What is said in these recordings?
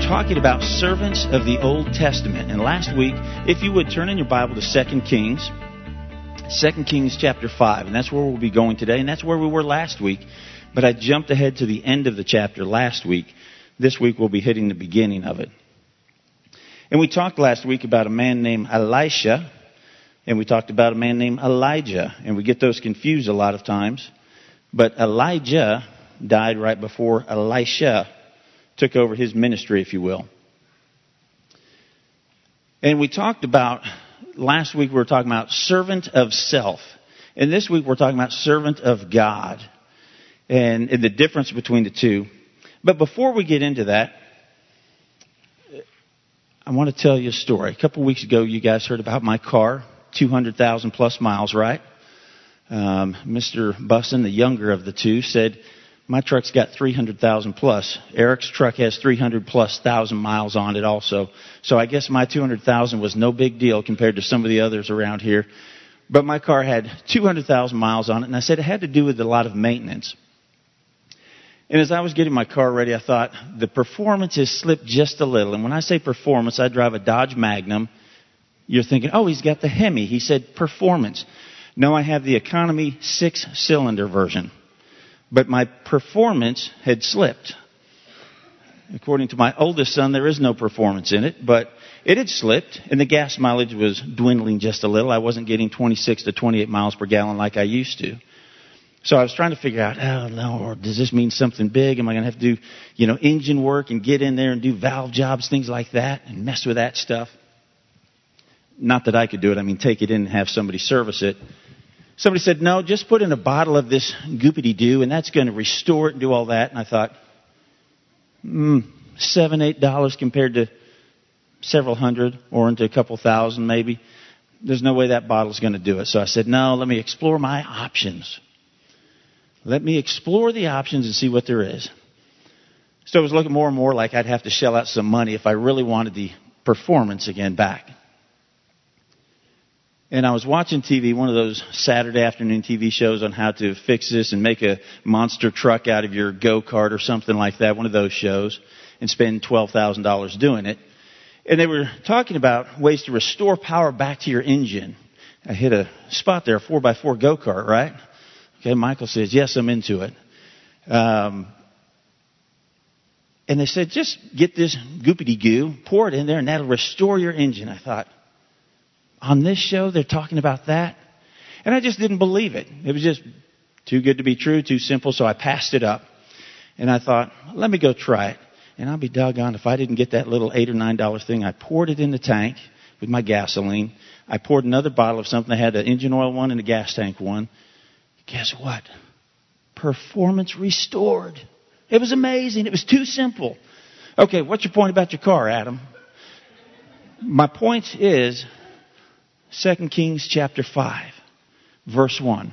talking about servants of the Old Testament. And last week, if you would turn in your Bible to 2 Kings, 2 Kings chapter 5. And that's where we'll be going today. And that's where we were last week. But I jumped ahead to the end of the chapter last week. This week we'll be hitting the beginning of it. And we talked last week about a man named Elisha. And we talked about a man named Elijah. And we get those confused a lot of times. But Elijah died right before Elisha took over his ministry, if you will. And we talked about, last week we were talking about servant of self. And this week we're talking about servant of God. And the difference between the two. But before we get into that, I want to tell you a story. A couple weeks ago, you guys heard about my car, 200,000 plus miles, right? Mr. Busson, the younger of the two, said, my truck's got 300,000 plus. Eric's truck has 300 plus thousand miles on it also. So I guess my 200,000 was no big deal compared to some of the others around here. But my car had 200,000 miles on it, and I said it had to do with a lot of maintenance. And as I was getting my car ready, I thought, the performance has slipped just a little. And when I say performance, I drive a Dodge Magnum. You're thinking, oh, he's got the Hemi. He said performance. No, I have the economy 6-cylinder version. But my performance had slipped. According to my oldest son, there is no performance in it, but it had slipped, and the gas mileage was dwindling just a little. I wasn't getting 26 to 28 miles per gallon like I used to. So I was trying to figure out, oh, no, or does this mean something big? Am I going to have to do, engine work and get in there and do valve jobs, things like that, and mess with that stuff? Not that I could do it. I mean, take it in and have somebody service it. Somebody said, no, just put in a bottle of this goopity-doo, and that's going to restore it and do all that. And I thought, $7, $8 compared to several hundred or into a couple thousand maybe. There's no way that bottle's going to do it. So I said, no, let me explore my options. Let me explore the options and see what there is. So it was looking more and more like I'd have to shell out some money if I really wanted the performance again back. And I was watching TV, one of those Saturday afternoon TV shows on how to fix this and make a monster truck out of your go-kart or something like that, one of those shows, and spend $12,000 doing it. And they were talking about ways to restore power back to your engine. I hit a spot there, a 4x4 go-kart, right? Okay, Michael says, yes, I'm into it. And they said, just get this goopity-goo, pour it in there, and that'll restore your engine. I thought, on this show, they're talking about that? And I just didn't believe it. It was just too good to be true, too simple, so I passed it up. And I thought, let me go try it. And I'll be doggone if I didn't get that little $8 or $9 thing. I poured it in the tank with my gasoline. I poured another bottle of something. I had an engine oil one and a gas tank one. Guess what? Performance restored. It was amazing. It was too simple. Okay, what's your point about your car, Adam? My point is 2 Kings chapter 5, verse 1.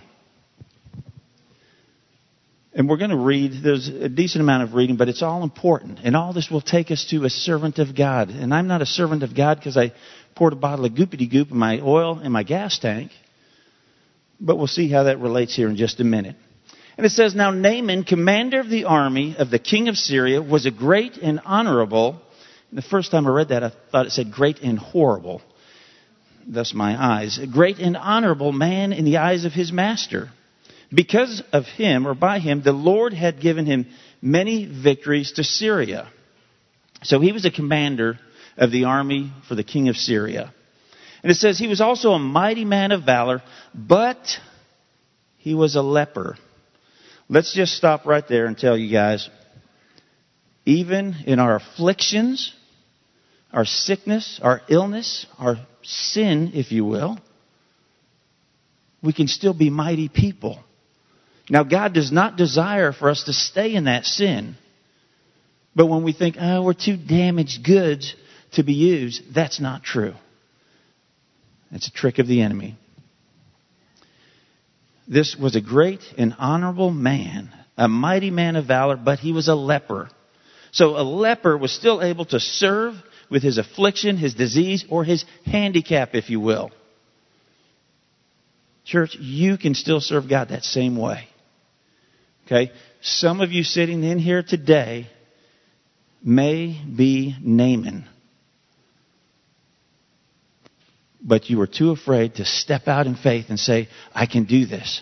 And we're going to read, there's a decent amount of reading, but it's all important. And all this will take us to a servant of God. And I'm not a servant of God because I poured a bottle of goopity-goop in my oil in my gas tank. But we'll see how that relates here in just a minute. And it says, now Naaman, commander of the army of the king of Syria, was a great and honorable. And the first time I read that, I thought it said great and horrible. Thus my eyes. A great and honorable man in the eyes of his master. Because of him, or by him, the Lord had given him many victories to Syria. So he was a commander of the army for the king of Syria. And it says he was also a mighty man of valor, but he was a leper. Let's just stop right there and tell you guys, even in our afflictions, our sickness, our illness, our sin, if you will, we can still be mighty people. Now, God does not desire for us to stay in that sin. But when we think, oh, we're too damaged goods to be used, that's not true. It's a trick of the enemy. This was a great and honorable man, a mighty man of valor, but he was a leper. So a leper was still able to serve with his affliction, his disease, or his handicap, if you will. Church, you can still serve God that same way. Okay? Some of you sitting in here today may be Naaman, but you were too afraid to step out in faith and say, I can do this.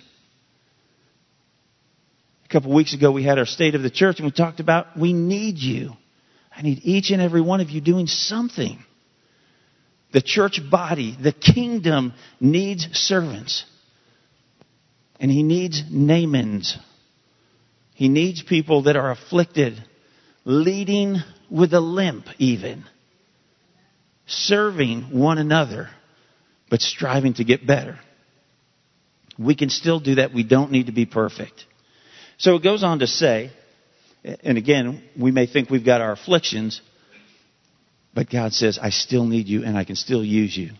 A couple of weeks ago, we had our State of the Church, and we talked about we need you. I need each and every one of you doing something. The church body, the kingdom needs servants. And he needs Naamans. He needs people that are afflicted, leading with a limp even, serving one another, but striving to get better. We can still do that. We don't need to be perfect. So it goes on to say, and again, we may think we've got our afflictions, but God says, I still need you and I can still use you.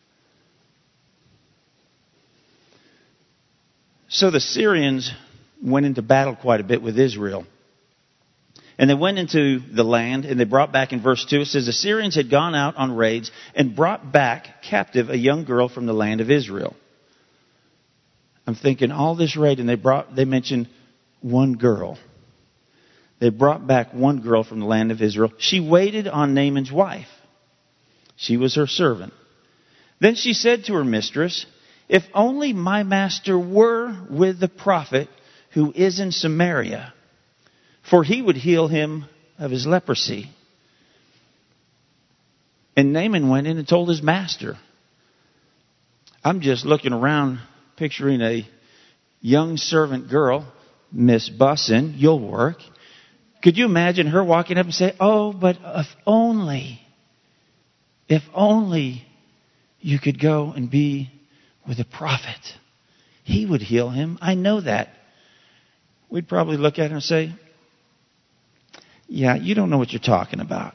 So the Syrians went into battle quite a bit with Israel. And they went into the land, and they brought back, in verse 2, it says, the Syrians had gone out on raids and brought back captive a young girl from the land of Israel. I'm thinking, all this raid, and they mentioned one girl. They brought back one girl from the land of Israel. She waited on Naaman's wife. She was her servant. Then she said to her mistress, if only my master were with the prophet who is in Samaria, for he would heal him of his leprosy. And Naaman went in and told his master. I'm just looking around, picturing a young servant girl, Miss Bussin, you'll work. Could you imagine her walking up and saying, oh, but if only you could go and be with a prophet. He would heal him. I know that. We'd probably look at her and say, yeah, you don't know what you're talking about.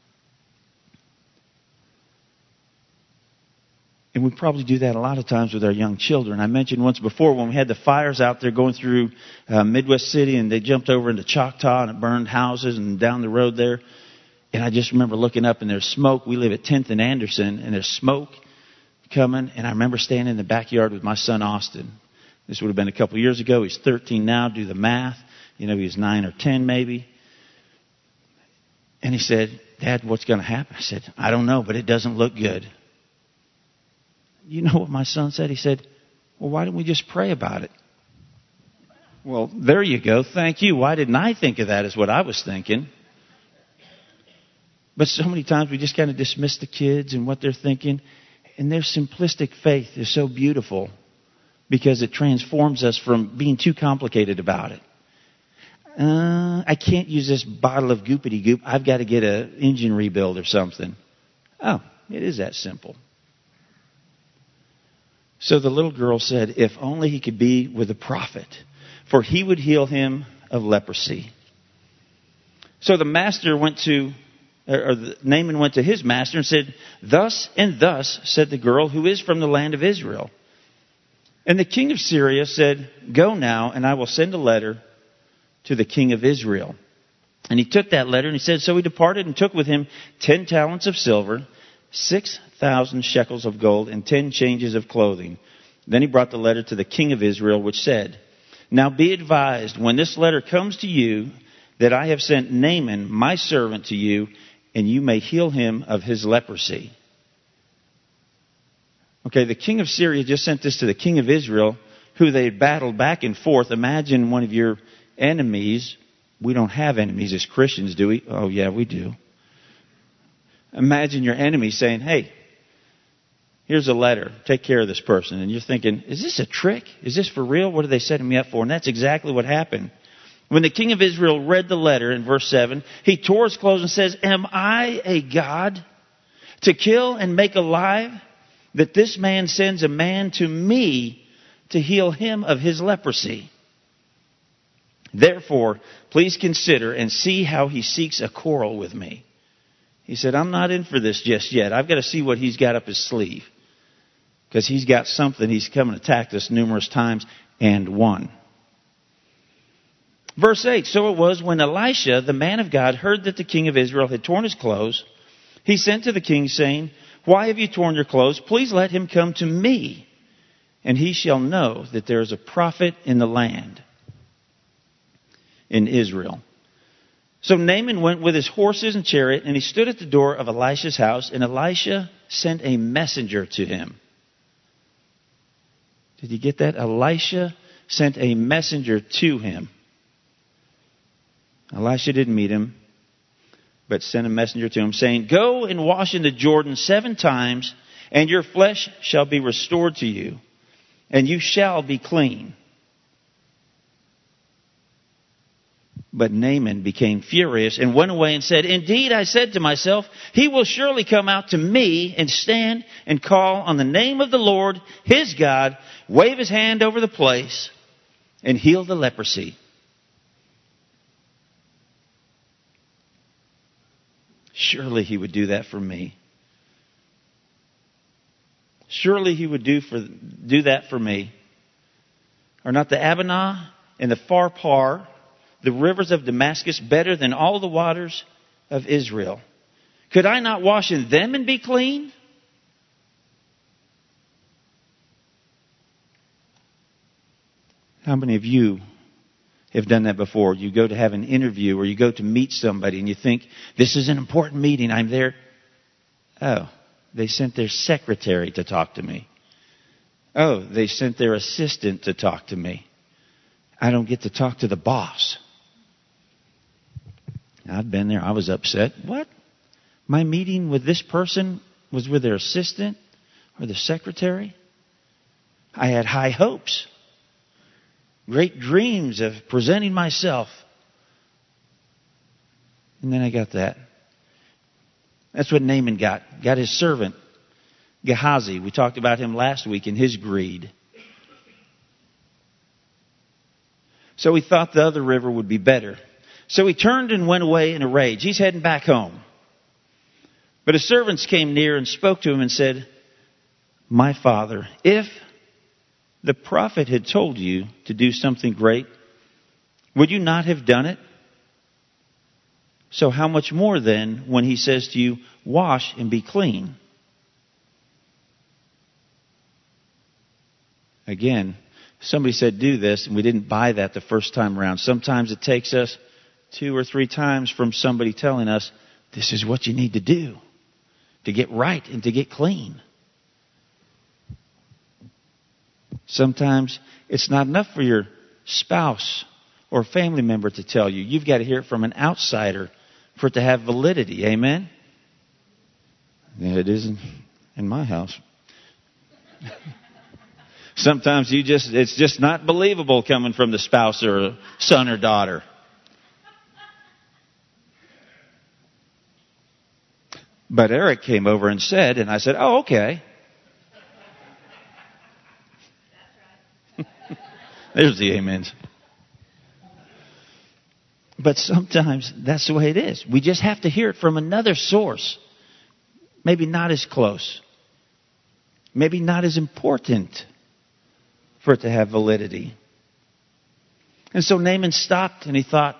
And we probably do that a lot of times with our young children. I mentioned once before when we had the fires out there going through Midwest City, and they jumped over into Choctaw and it burned houses and down the road there. And I just remember looking up and there's smoke. We live at 10th and Anderson, and there's smoke coming. And I remember standing in the backyard with my son Austin. This would have been a couple years ago. He's 13 now. Do the math. He was 9 or 10 maybe. And he said, Dad, what's going to happen? I said, I don't know, but it doesn't look good. You know what my son said? He said, well, why don't we just pray about it? Well, there you go. Thank you. Why didn't I think of that is what I was thinking. But so many times we just kind of dismiss the kids and what they're thinking. And their simplistic faith is so beautiful because it transforms us from being too complicated about it. I can't use this bottle of goopity goop. I've got to get an engine rebuild or something. Oh, it is that simple. So the little girl said, if only he could be with a prophet, for he would heal him of leprosy. So the master Naaman went to his master and said, thus and thus said the girl who is from the land of Israel. And the king of Syria said, go now, and I will send a letter to the king of Israel. And he took that letter, and he said, so he departed and took with him 10 talents of silver, 6,000 shekels of gold, and 10 changes of clothing. Then he brought the letter to the king of Israel, which said, now be advised, when this letter comes to you, that I have sent Naaman, my servant, to you, and you may heal him of his leprosy. Okay, the king of Syria just sent this to the king of Israel, who they had battled back and forth. Imagine one of your enemies. We don't have enemies as Christians, do we? Oh, yeah, we do. Imagine your enemy saying, hey, here's a letter. Take care of this person. And you're thinking, is this a trick? Is this for real? What are they setting me up for? And that's exactly what happened. When the king of Israel read the letter in verse 7, he tore his clothes and says, am I a God to kill and make alive, that this man sends a man to me to heal him of his leprosy? Therefore, please consider and see how he seeks a quarrel with me. He said, I'm not in for this just yet. I've got to see what he's got up his sleeve. Because he's got something. He's come and attacked us numerous times and won. Verse 8, so it was when Elisha, the man of God, heard that the king of Israel had torn his clothes, he sent to the king saying, why have you torn your clothes? Please let him come to me, and he shall know that there is a prophet in the land, in Israel. So Naaman went with his horses and chariot, and he stood at the door of Elisha's house, and Elisha sent a messenger to him. Did you get that? Elisha sent a messenger to him. Elisha didn't meet him, but sent a messenger to him, saying, "Go and wash in the Jordan 7 times, and your flesh shall be restored to you, and you shall be clean." But Naaman became furious and went away and said, "Indeed, I said to myself, he will surely come out to me and stand and call on the name of the Lord, his God, wave his hand over the place, and heal the leprosy." Surely he would do that for me. Surely he would do that for me. Are not the Abana and the Pharpar, the rivers of Damascus, better than all the waters of Israel? Could I not wash in them and be clean? How many of you have done that before? You go to have an interview or you go to meet somebody and you think, this is an important meeting, I'm there. Oh, they sent their secretary to talk to me. Oh, they sent their assistant to talk to me. I don't get to talk to the boss. I've been there. I was upset. What? My meeting with this person was with their assistant or the secretary? I had high hopes, great dreams of presenting myself. And then I got that. That's what Naaman got. Got his servant, Gehazi. We talked about him last week in his greed. So he thought the other river would be better. So he turned and went away in a rage. He's heading back home. But his servants came near and spoke to him and said, "My father, if the prophet had told you to do something great, would you not have done it? So how much more then when he says to you, wash and be clean?" Again, somebody said do this, and we didn't buy that the first time around. Sometimes it takes us 2 or 3 times from somebody telling us, this is what you need to do to get right and to get clean. Sometimes it's not enough for your spouse or family member to tell you. You've got to hear it from an outsider for it to have validity. Amen? Yeah, it isn't in my house. Sometimes it's just not believable coming from the spouse or son or daughter. But Eric came over and said, and I said, "Oh, okay." There's the amens. But sometimes that's the way it is. We just have to hear it from another source. Maybe not as close. Maybe not as important for it to have validity. And so Naaman stopped and he thought,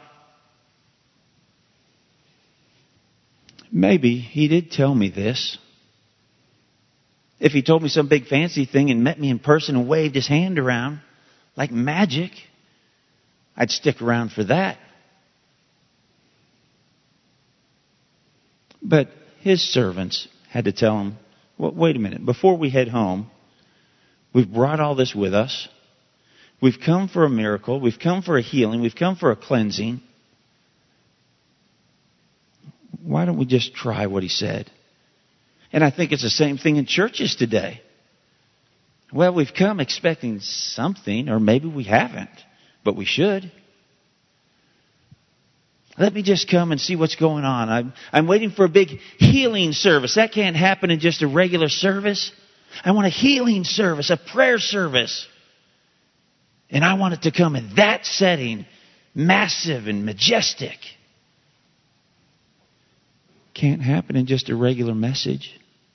maybe he did tell me this. If he told me some big fancy thing and met me in person and waved his hand around like magic, I'd stick around for that. But his servants had to tell him, well, wait a minute, before we head home, we've brought all this with us. We've come for a miracle. We've come for a healing. We've come for a cleansing. Why don't we just try what he said? And I think it's the same thing in churches today. Well, we've come expecting something, or maybe we haven't, but we should. Let me just come and see what's going on. I'm waiting for a big healing service. That can't happen in just a regular service. I want a healing service, a prayer service. And I want it to come in that setting, massive and majestic. Can't happen in just a regular message.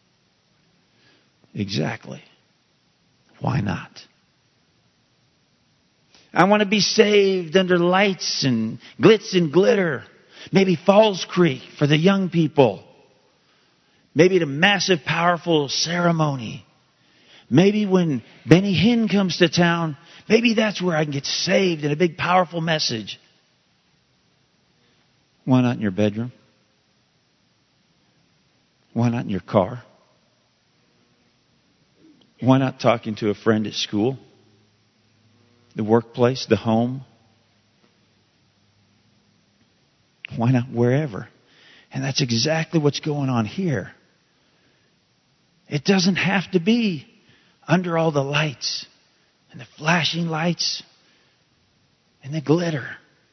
Exactly. Why not? I want to be saved under lights and glitz and glitter. Maybe Falls Creek for the young people. Maybe at a massive, powerful ceremony. Maybe when Benny Hinn comes to town, maybe that's where I can get saved in a big, powerful message. Why not in your bedroom? Why not in your car? Why not talking to a friend at school, the workplace, the home? Why not wherever? And that's exactly what's going on here. It doesn't have to be under all the lights and the flashing lights and the glitter.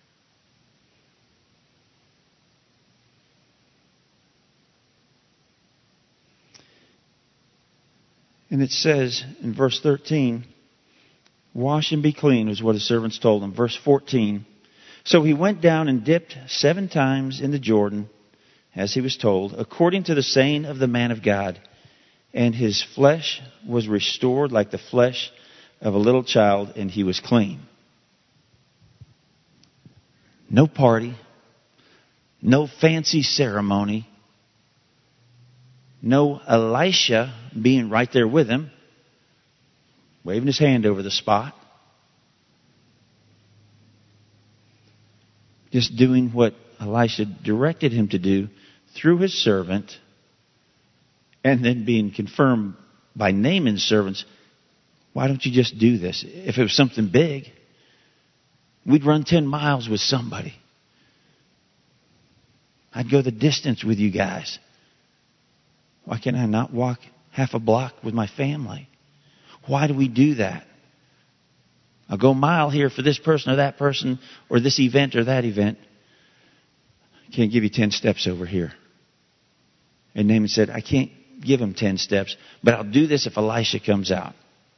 And it says in verse 13, wash and be clean was what his servants told him. Verse 14, so he went down and dipped 7 times in the Jordan, as he was told, according to the saying of the man of God. And his flesh was restored like the flesh of a little child, and he was clean. No party, no fancy ceremony, no Elisha being right there with him, waving his hand over the spot. Just doing what Elisha directed him to do through his servant, and then being confirmed by Naaman's servants. Why don't you just do this? If it was something big, we'd run 10 miles with somebody. I'd go the distance with you guys. Why can I not walk half a block with my family? Why do we do that? I'll go a mile here for this person or that person, or this event or that event. I can't give you 10 steps over here. And Naaman said, I can't give him 10 steps, but I'll do this if Elisha comes out.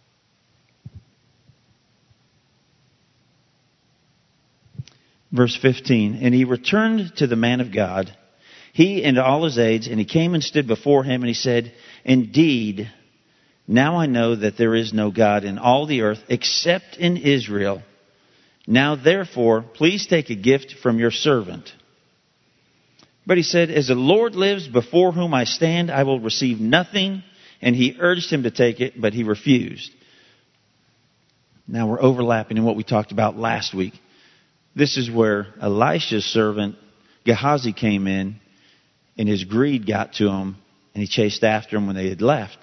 Verse 15, and he returned to the man of God, he and all his aides, and he came and stood before him, and he said, indeed, now I know that there is no God in all the earth except in Israel. Now therefore, please take a gift from your servant. But he said, as the Lord lives before whom I stand, I will receive nothing. And he urged him to take it, but he refused. Now we're overlapping in what we talked about last week. This is where Elisha's servant Gehazi came in, and his greed got to him, and he chased after him when they had left.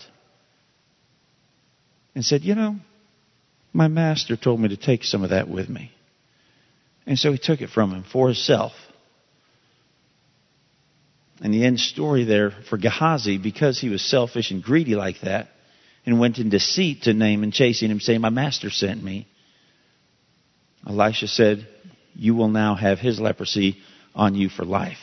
And said, my master told me to take some of that with me. And so he took it from him for himself. And the end story there for Gehazi, because he was selfish and greedy like that, and went in deceit to Naaman, chasing him, saying, my master sent me. Elisha said, you will now have his leprosy on you for life.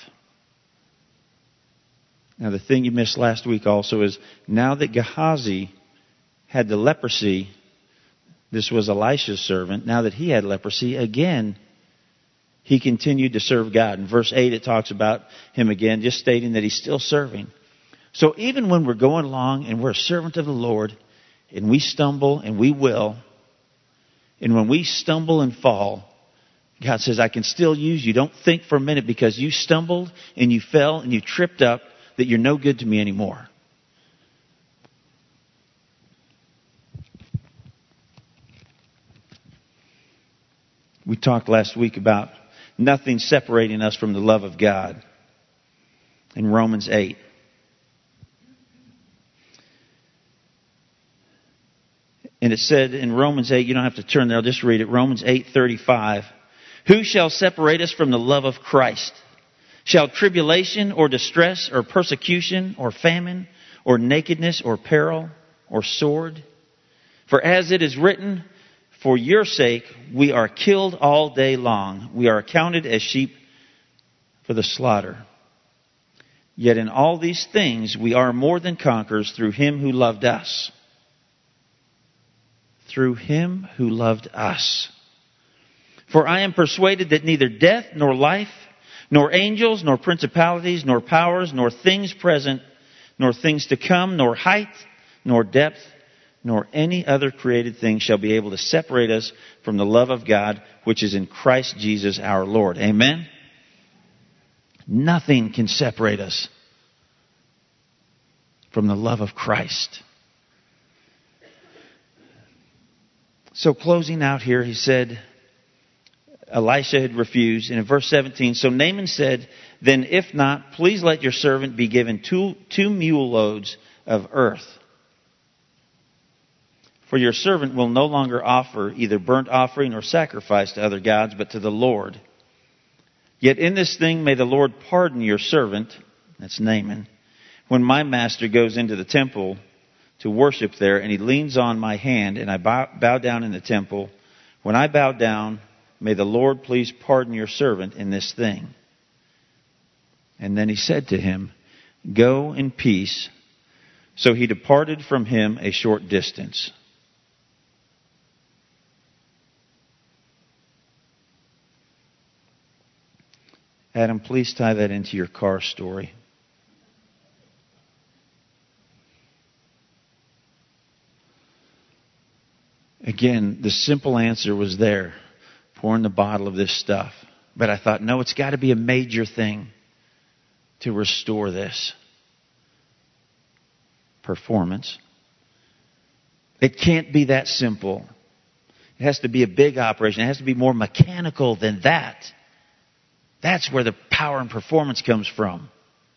Now the thing you missed last week also is, now that Gehazi had the leprosy, this was Elisha's servant, now that he had leprosy, again, he continued to serve God. In verse 8 it talks about him again, just stating that he's still serving. So even when we're going along and we're a servant of the Lord, and we stumble, and we will, and when we stumble and fall, God says, I can still use you. Don't think for a minute because you stumbled and you fell and you tripped up that you're no good to me anymore. We talked last week about nothing separating us from the love of God in Romans 8. And it said in Romans 8, you don't have to turn there, I'll just read it. Romans 8:35. Who shall separate us from the love of Christ? Shall tribulation or distress or persecution or famine or nakedness or peril or sword? For as it is written, for your sake we are killed all day long. We are accounted as sheep for the slaughter. Yet in all these things we are more than conquerors through him who loved us. Through him who loved us. For I am persuaded that neither death nor life, nor angels, nor principalities, nor powers, nor things present, nor things to come, nor height, nor depth, nor any other created thing shall be able to separate us from the love of God, which is in Christ Jesus our Lord. Amen? Nothing can separate us from the love of Christ. So closing out here, he said, Elisha had refused. And in verse 17, so Naaman said, then if not, please let your servant be given two mule loads of earth. For your servant will no longer offer either burnt offering or sacrifice to other gods, but to the Lord. Yet in this thing may the Lord pardon your servant, that's Naaman, when my master goes into the temple to worship there, and he leans on my hand, and I bow down in the temple. When I bow down, may the Lord please pardon your servant in this thing. And then he said to him, go in peace. So he departed from him a short distance. Adam, please tie that into your car story. Again, the simple answer was there, pouring the bottle of this stuff. But I thought, no, it's got to be a major thing to restore this. Performance. It can't be that simple. It has to be a big operation. It has to be more mechanical than that. That's where the power and performance comes from.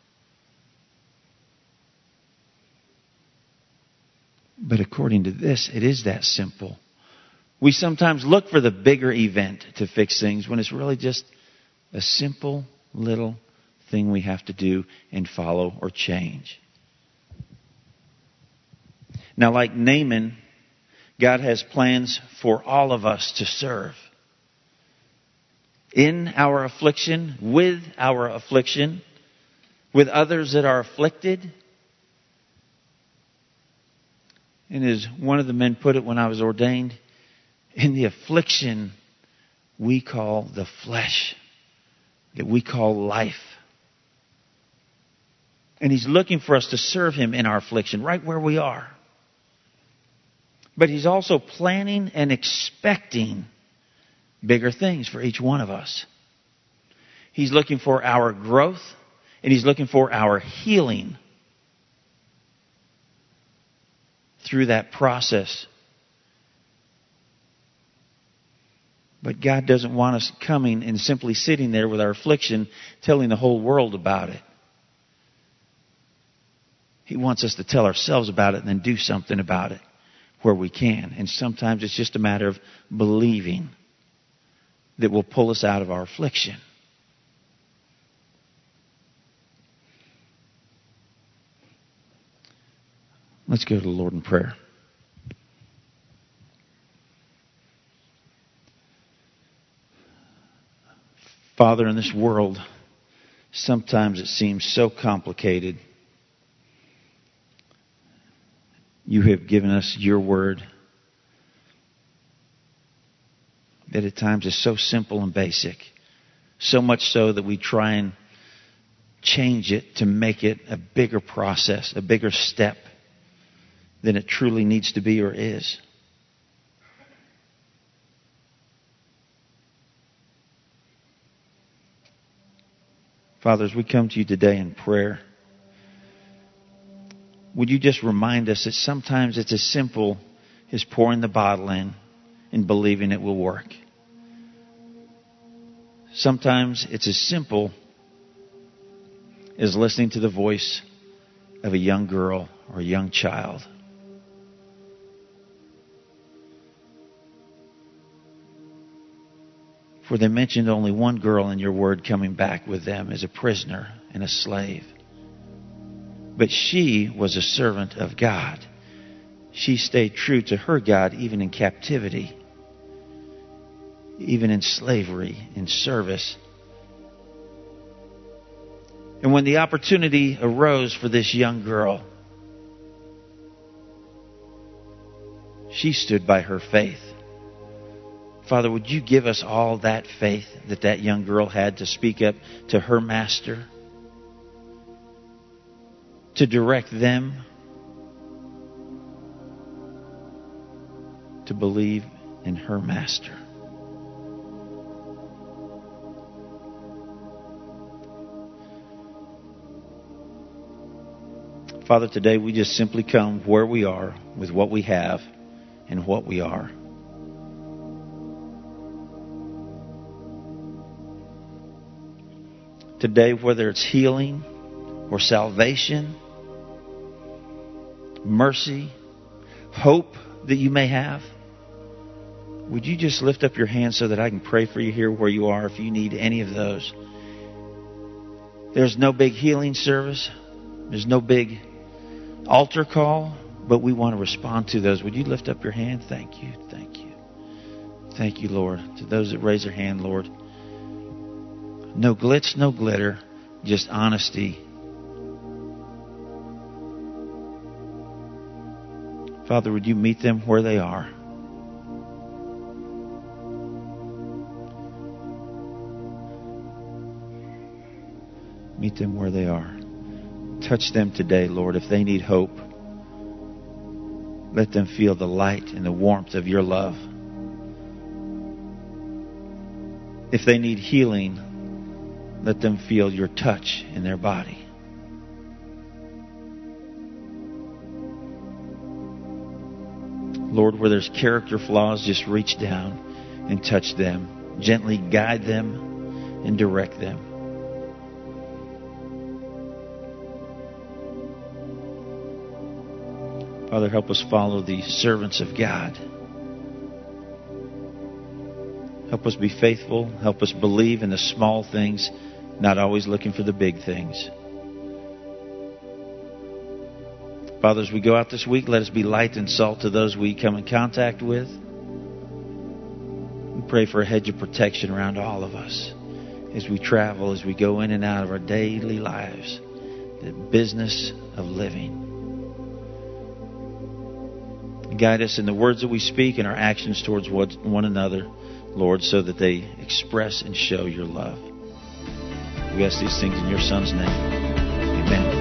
But according to this, it is that simple. We sometimes look for the bigger event to fix things when it's really just a simple little thing we have to do and follow or change. Now, like Naaman, God has plans for all of us to serve. In our affliction, with others that are afflicted. And as one of the men put it when I was ordained, in the affliction we call the flesh, that we call life. And He's looking for us to serve Him in our affliction, right where we are. But He's also planning and expecting bigger things for each one of us. He's looking for our growth, and He's looking for our healing through that process. But God doesn't want us coming and simply sitting there with our affliction, telling the whole world about it. He wants us to tell ourselves about it and then do something about it where we can. And sometimes it's just a matter of believing that will pull us out of our affliction. Let's go to the Lord in prayer. Father, in this world, sometimes it seems so complicated. You have given us your word that at times is so simple and basic. So much so that we try and change it to make it a bigger process, a bigger step than it truly needs to be or is. Father, as we come to you today in prayer, would you just remind us that sometimes it's as simple as pouring the bottle in and believing it will work. Sometimes it's as simple as listening to the voice of a young girl or a young child. For they mentioned only one girl in your word coming back with them as a prisoner and a slave. But she was a servant of God. She stayed true to her God even in captivity, even in slavery, in service. And when the opportunity arose for this young girl, she stood by her faith. Father, would you give us all that faith that that young girl had to speak up to her master, to direct them, to believe in her master. Father, today we just simply come where we are with what we have and what we are. today, whether it's healing or salvation, mercy, hope that you may have, would you just lift up your hand so that I can pray for you here where you are if you need any of those? There's no big healing service. There's no big altar call, but we want to respond to those. Would you lift up your hand? Thank you. Thank you. Thank you, Lord. To those that raise their hand, Lord. No glitz, no glitter, just honesty. Father, would you meet them where they are? Meet them where they are. Touch them today, Lord. If they need hope, let them feel the light and the warmth of your love. If they need healing, let them feel your touch in their body. Lord, where there's character flaws, just reach down and touch them. Gently guide them and direct them. Father, help us follow the servants of God. Help us be faithful. Help us believe in the small things, not always looking for the big things. Father, as we go out this week, let us be light and salt to those we come in contact with. We pray for a hedge of protection around all of us as we travel, as we go in and out of our daily lives, the business of living. Guide us in the words that we speak and our actions towards one another, Lord, so that they express and show your love. We ask these things in your Son's name. Amen.